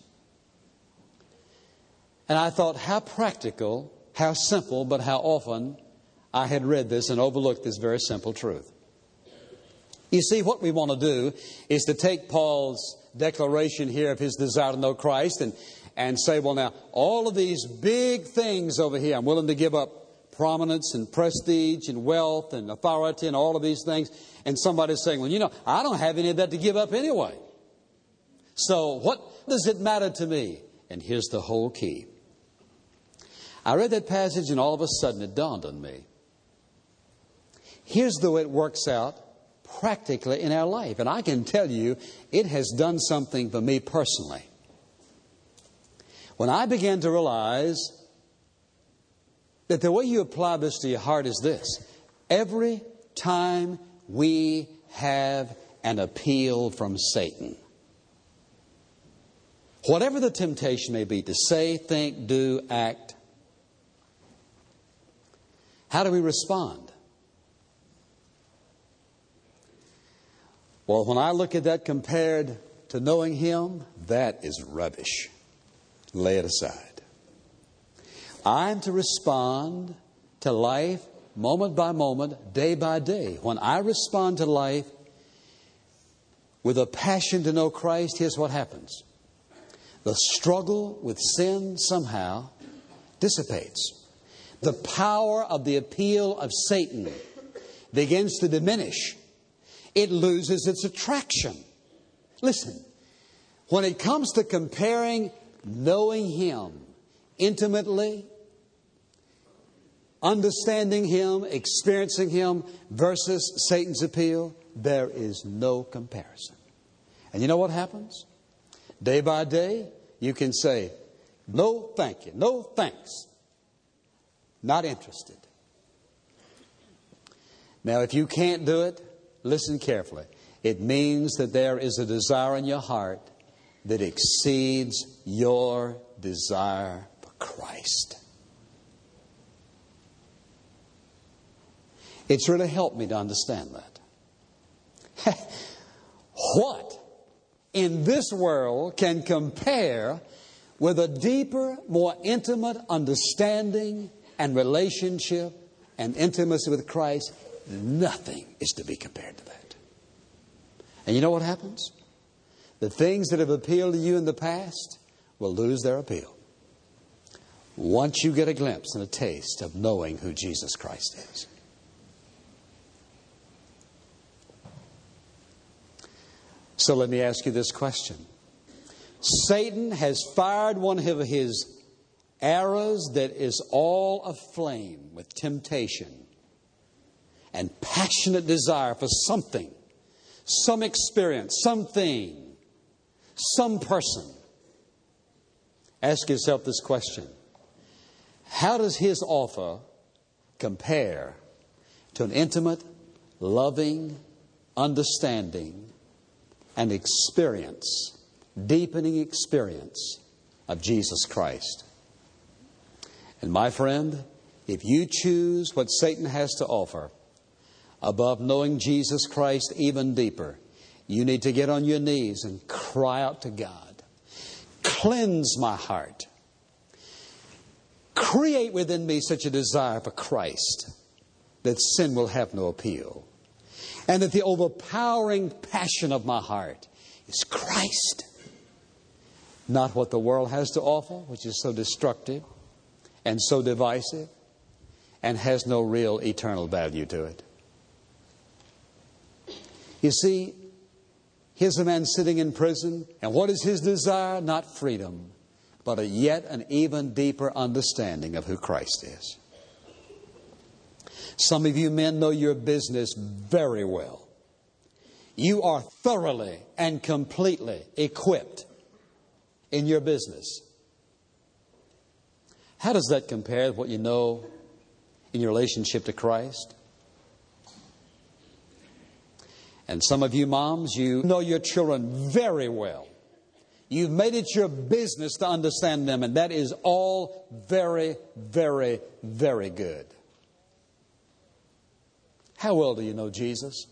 And I thought how practical, how simple, but how often I had read this and overlooked this very simple truth. You see, what we want to do is to take Paul's declaration here of his desire to know Christ and, and say, well, now, all of these big things over here, I'm willing to give up prominence and prestige and wealth and authority and all of these things. And somebody's saying, well, you know, I don't have any of that to give up anyway. So what does it matter to me? And here's the whole key. I read that passage and all of a sudden it dawned on me. Here's the way it works out practically in our life. And I can tell you, it has done something for me personally. When I began to realize that the way you apply this to your heart is this: every time we have an appeal from Satan, whatever the temptation may be to say, think, do, act, how do we respond? Well, when I look at that compared to knowing Him, that is rubbish. Lay it aside. I'm to respond to life moment by moment, day by day. When I respond to life with a passion to know Christ, here's what happens. The struggle with sin somehow dissipates. The power of the appeal of Satan begins to diminish. It loses its attraction. Listen, when it comes to comparing knowing Him intimately understanding Him, experiencing Him versus Satan's appeal, there is no comparison. And you know what happens? Day by day, you can say, no thank you, no thanks. Not interested. Now, if you can't do it, listen carefully. It means that there is a desire in your heart that exceeds your desire for Christ. It's really helped me to understand that. What in this world can compare with a deeper, more intimate understanding and relationship and intimacy with Christ? Nothing is to be compared to that. And you know what happens? The things that have appealed to you in the past will lose their appeal once you get a glimpse and a taste of knowing who Jesus Christ is. So let me ask you this question. Satan has fired one of his arrows that is all aflame with temptation and passionate desire for something, some experience, something, some person. Ask yourself this question. How does his offer compare to an intimate, loving, understanding, and experience, deepening experience of Jesus Christ? And my friend, if you choose what Satan has to offer above knowing Jesus Christ even deeper, you need to get on your knees and cry out to God. Cleanse my heart. Create within me such a desire for Christ that sin will have no appeal. And that the overpowering passion of my heart is Christ. Not what the world has to offer, which is so destructive and so divisive and has no real eternal value to it. You see, here's a man sitting in prison, and what is his desire? Not freedom, but a yet an even deeper understanding of who Christ is. Some of you men know your business very well. You are thoroughly and completely equipped in your business. How does that compare to what you know in your relationship to Christ? And some of you moms, you know your children very well. You've made it your business to understand them, and that is all very, very, very good. How well do you know Jesus?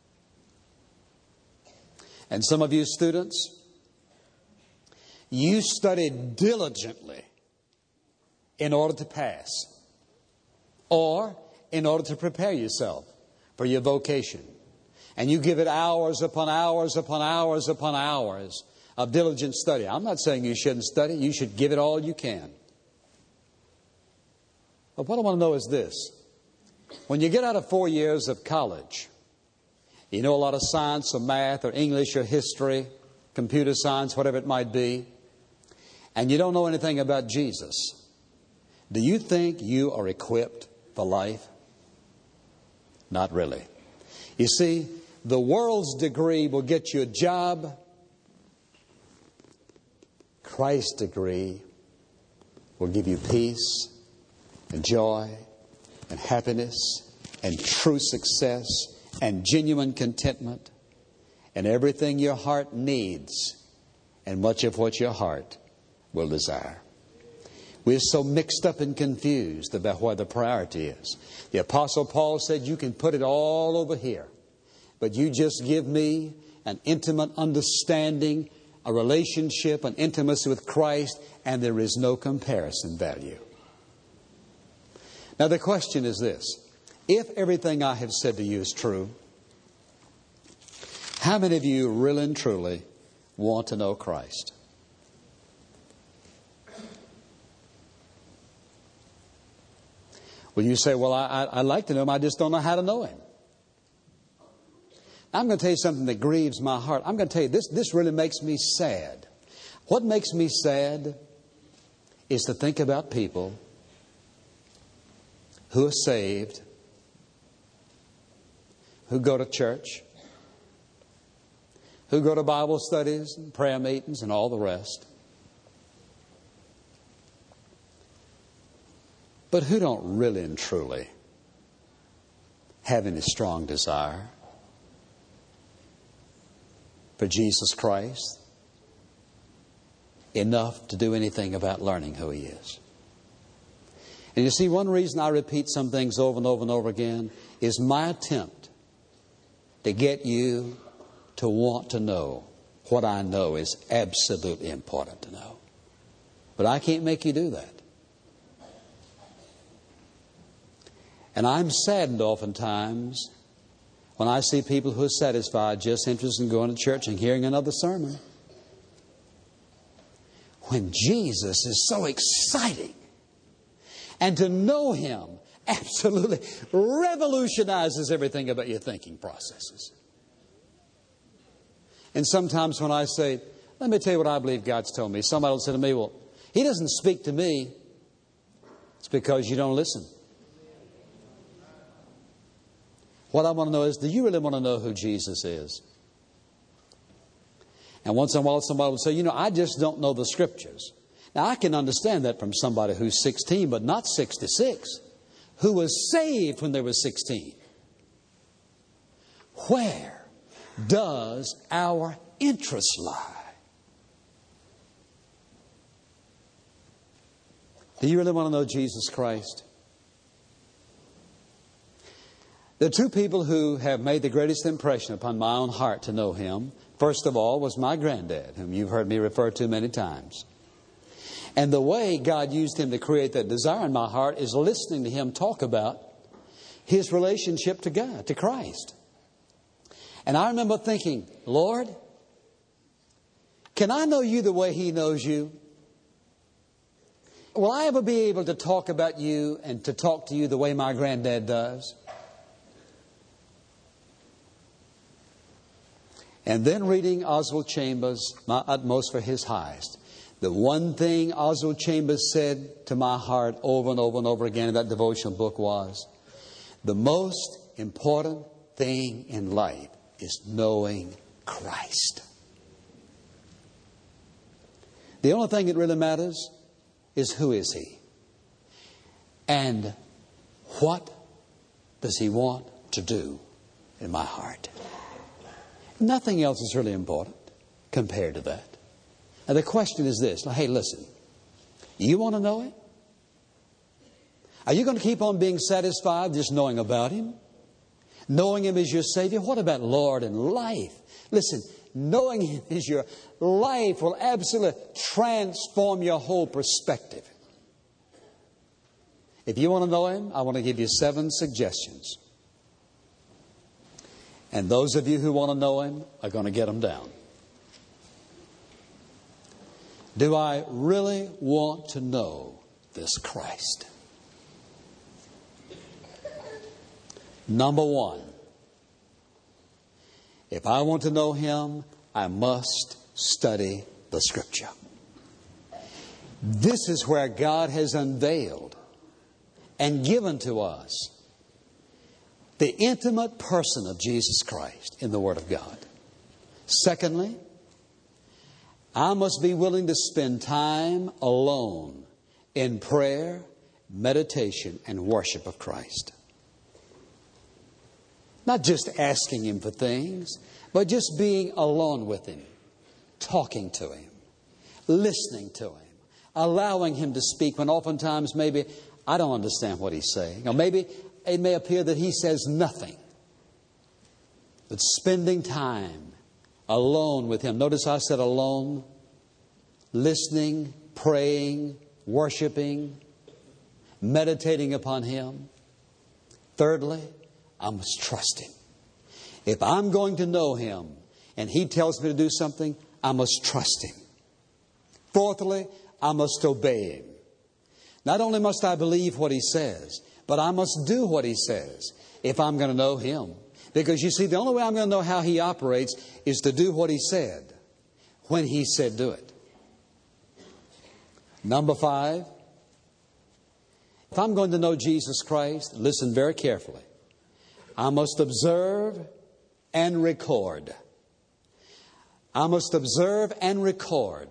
And some of you students, you studied diligently in order to pass, or in order to prepare yourself for your vocation. And you give it hours upon hours upon hours upon hours of diligent study. I'm not saying you shouldn't study. You should give it all you can. But what I want to know is this. When you get out of four years of college, you know a lot of science or math or English or history, computer science, whatever it might be, and you don't know anything about Jesus, do you think you are equipped for life? Not really. You see, the world's degree will get you a job. Christ's degree will give you peace and joy and happiness and true success and genuine contentment and everything your heart needs and much of what your heart will desire. We're so mixed up and confused about where the priority is. The Apostle Paul said, you can put it all over here, but you just give me an intimate understanding, a relationship, an intimacy with Christ, and there is no comparison value. Now the question is this. If everything I have said to you is true, how many of you really and truly want to know Christ? Well, you say, well, I, I, I'd like to know him, I just don't know how to know him. I'm going to tell you something that grieves my heart. I'm going to tell you, this, this really makes me sad. What makes me sad is to think about people who are saved, who go to church, who go to Bible studies and prayer meetings and all the rest, but who don't really and truly have any strong desire for Jesus Christ enough to do anything about learning who He is. And you see, one reason I repeat some things over and over and over again is my attempt to get you to want to know what I know is absolutely important to know. But I can't make you do that. And I'm saddened oftentimes when I see people who are satisfied, just interested in going to church and hearing another sermon, when Jesus is so exciting. And to know Him absolutely revolutionizes everything about your thinking processes. And sometimes when I say, let me tell you what I believe God's told me, somebody will say to me, well, He doesn't speak to me. It's because you don't listen. What I want to know is, do you really want to know who Jesus is? And once in a while somebody will say, you know, I just don't know the Scriptures. Now, I can understand that from somebody who's sixteen, but not sixty-six, who was saved when they were sixteen. Where does our interest lie? Do you really want to know Jesus Christ? The two people who have made the greatest impression upon my own heart to know Him, first of all, was my granddad, whom you've heard me refer to many times. And the way God used him to create that desire in my heart is listening to him talk about his relationship to God, to Christ. And I remember thinking, Lord, can I know You the way He knows You? Will I ever be able to talk about You and to talk to You the way my granddad does? And then reading Oswald Chambers, My Utmost for His Highest. The one thing Oswald Chambers said to my heart over and over and over again in that devotional book was, the most important thing in life is knowing Christ. The only thing that really matters is who is He? And what does He want to do in my heart? Nothing else is really important compared to that. Now the question is this. Hey, listen. You want to know Him? Are you going to keep on being satisfied just knowing about Him? Knowing Him as your Savior? What about Lord and life? Listen, knowing Him as your life will absolutely transform your whole perspective. If you want to know Him, I want to give you seven suggestions. And those of you who want to know Him are going to get them down. Do I really want to know this Christ? Number one, if I want to know Him, I must study the Scripture. This is where God has unveiled and given to us the intimate person of Jesus Christ in the Word of God. Secondly, I must be willing to spend time alone in prayer, meditation, and worship of Christ. Not just asking Him for things, but just being alone with Him, talking to Him, listening to Him, allowing Him to speak when oftentimes maybe I don't understand what He's saying. Or maybe it may appear that He says nothing. But spending time alone with Him. Notice I said alone, listening, praying, worshiping, meditating upon Him. Thirdly, I must trust Him. If I'm going to know Him and He tells me to do something, I must trust Him. Fourthly, I must obey Him. Not only must I believe what He says, but I must do what He says if I'm going to know Him. Because you see, the only way I'm going to know how He operates is to do what He said when He said do it. Number five, If I'm going to know Jesus Christ, listen very carefully. I must observe and record. I must observe and record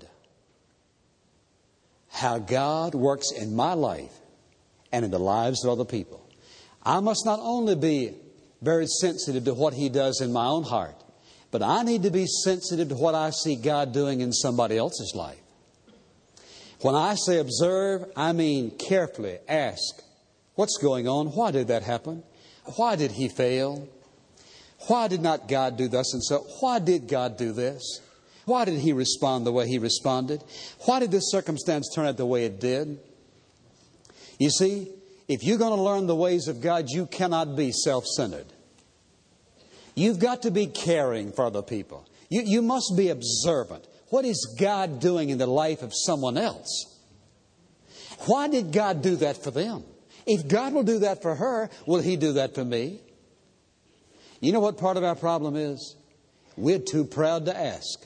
how God works in my life and in the lives of other people. I must not only be very sensitive to what He does in my own heart, but I need to be sensitive to what I see God doing in somebody else's life. When I say observe, I mean carefully ask, what's going on? Why did that happen? Why did he fail? Why did not God do thus and so? Why did God do this? Why did He respond the way He responded? Why did this circumstance turn out the way it did? You see, if you're going to learn the ways of God, you cannot be self-centered. You've got to be caring for other people. You, you must be observant. What is God doing in the life of someone else? Why did God do that for them? If God will do that for her, will He do that for me? You know what part of our problem is? We're too proud to ask.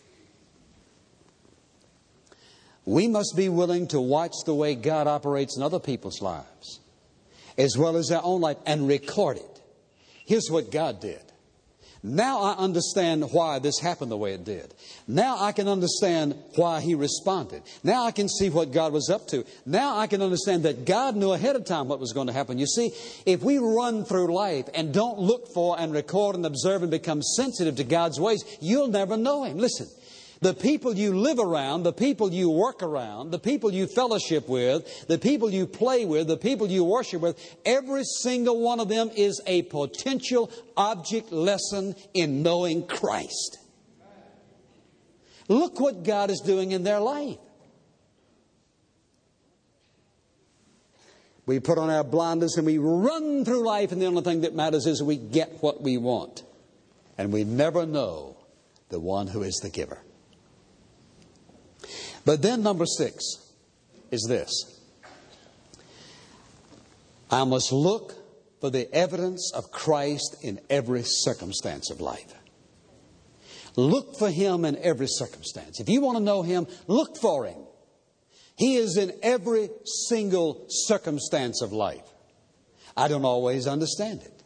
We must be willing to watch the way God operates in other people's lives, as well as our own life, and record it. Here's what God did. Now I understand why this happened the way it did. Now I can understand why He responded. Now I can see what God was up to. Now I can understand that God knew ahead of time what was going to happen. You see, if we run through life and don't look for and record and observe and become sensitive to God's ways, you'll never know Him. Listen, the people you live around, the people you work around, the people you fellowship with, the people you play with, the people you worship with, every single one of them is a potential object lesson in knowing Christ. Look what God is doing in their life. We put on our blinders and we run through life, and the only thing that matters is we get what we want. And we never know the one who is the giver. But then number six is this. I must look for the evidence of Christ in every circumstance of life. Look for Him in every circumstance. If you want to know Him, look for Him. He is in every single circumstance of life. I don't always understand it.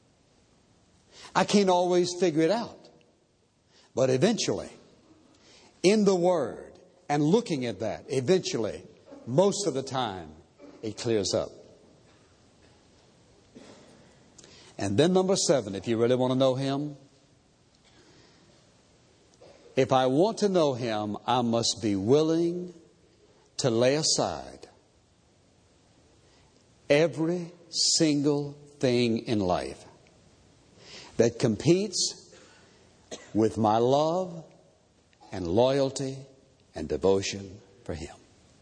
I can't always figure it out. But eventually, in the Word, and looking at that, eventually, most of the time, it clears up. And then number seven, if you really want to know Him, if I want to know Him, I must be willing to lay aside every single thing in life that competes with my love and loyalty and devotion for Him.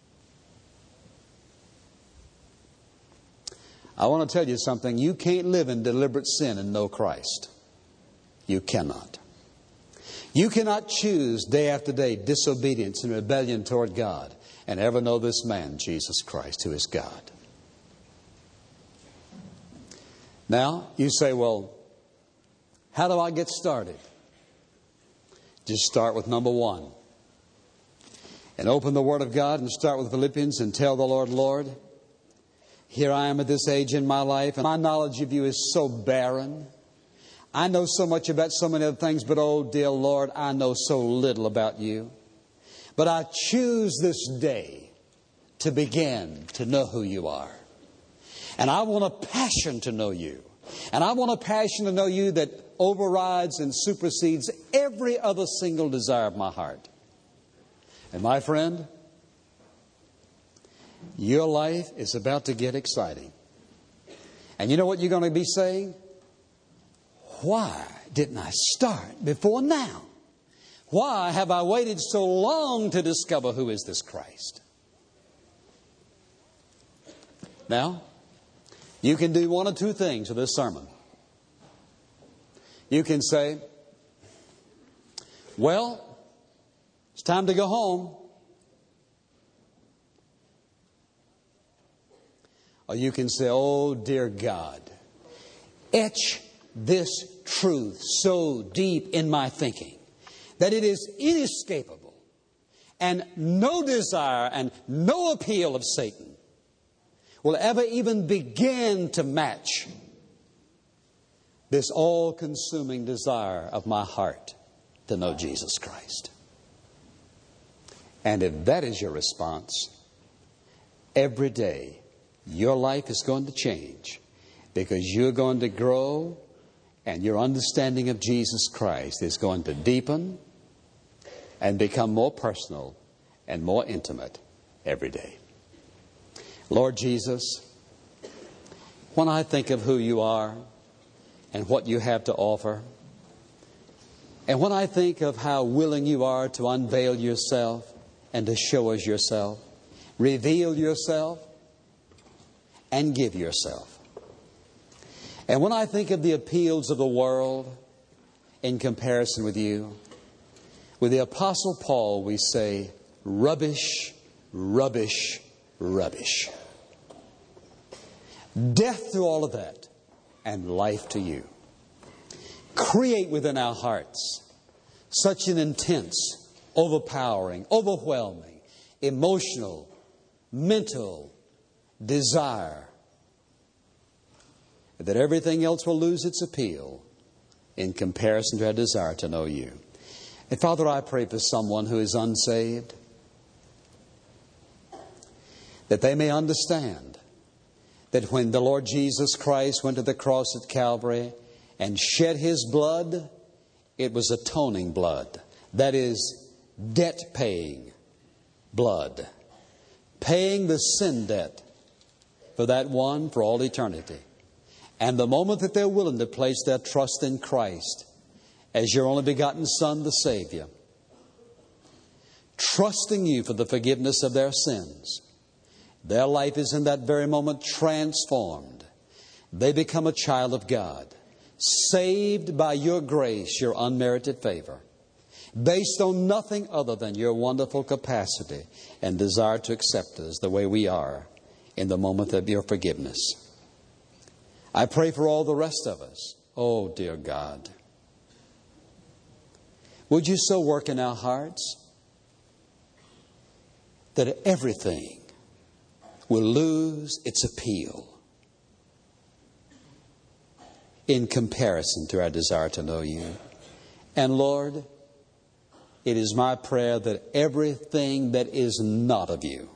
I want to tell you something. You can't live in deliberate sin and know Christ. You cannot. You cannot choose day after day disobedience and rebellion toward God and ever know this man, Jesus Christ, who is God. Now, you say, well, how do I get started? Just start with number one. And open the Word of God and start with Philippians and tell the Lord, Lord, here I am at this age in my life, and my knowledge of You is so barren. I know so much about so many other things, but oh, dear Lord, I know so little about You. But I choose this day to begin to know who You are. And I want a passion to know You. And I want a passion to know You that overrides and supersedes every other single desire of my heart. And my friend, your life is about to get exciting. And you know what you're going to be saying? Why didn't I start before now? Why have I waited so long to discover who is this Christ? Now, you can do one of two things with this sermon. You can say, well, it's time to go home. Or you can say, oh, dear God, etch this truth so deep in my thinking that it is inescapable, and no desire and no appeal of Satan will ever even begin to match this all-consuming desire of my heart to know Jesus Christ. And if that is your response, every day your life is going to change, because you're going to grow and your understanding of Jesus Christ is going to deepen and become more personal and more intimate every day. Lord Jesus, when I think of who you are and what you have to offer, and when I think of how willing you are to unveil yourself and to show us yourself, reveal yourself and give yourself. And when I think of the appeals of the world in comparison with you, with the Apostle Paul we say, rubbish, rubbish, rubbish. Death to all of that and life to you. Create within our hearts such an intense, overpowering, overwhelming, emotional, mental desire that everything else will lose its appeal in comparison to our desire to know you. And Father, I pray for someone who is unsaved, that they may understand that when the Lord Jesus Christ went to the cross at Calvary and shed His blood, it was atoning blood. That is, debt-paying blood. Paying the sin debt for that one for all eternity. And the moment that they're willing to place their trust in Christ as your only begotten Son, the Savior, trusting you for the forgiveness of their sins, their life is in that very moment transformed. They become a child of God, saved by your grace, your unmerited favor, based on nothing other than your wonderful capacity and desire to accept us the way we are in the moment of your forgiveness. I pray for all the rest of us. Oh, dear God, would you so work in our hearts that everything will lose its appeal in comparison to our desire to know you. And Lord, it is my prayer that everything that is not of you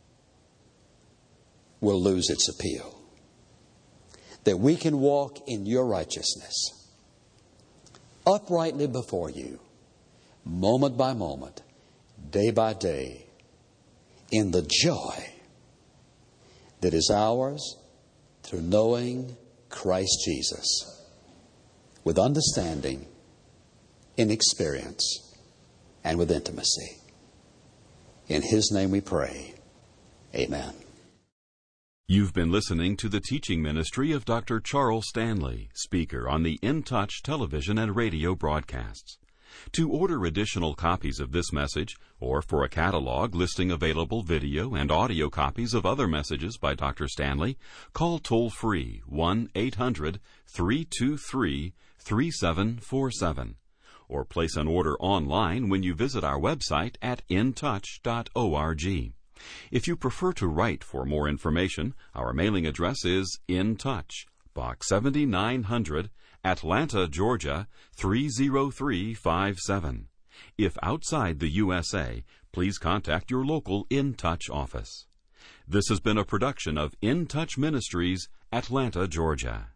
will lose its appeal. That we can walk in your righteousness, uprightly before you, moment by moment, day by day, in the joy that is ours through knowing Christ Jesus, with understanding, in experience, and with intimacy. In His name we pray. Amen. You've been listening to the teaching ministry of Doctor Charles Stanley, speaker on the In Touch television and radio broadcasts. To order additional copies of this message, or for a catalog listing available video and audio copies of other messages by Doctor Stanley, call toll-free one eight hundred three two three three seven four seven, or place an order online when you visit our website at in touch dot org. If you prefer to write for more information, our mailing address is In Touch, Box seventy-nine hundred, Atlanta, Georgia, three zero three five seven. If outside the U S A, please contact your local In Touch office. This has been a production of In Touch Ministries, Atlanta, Georgia.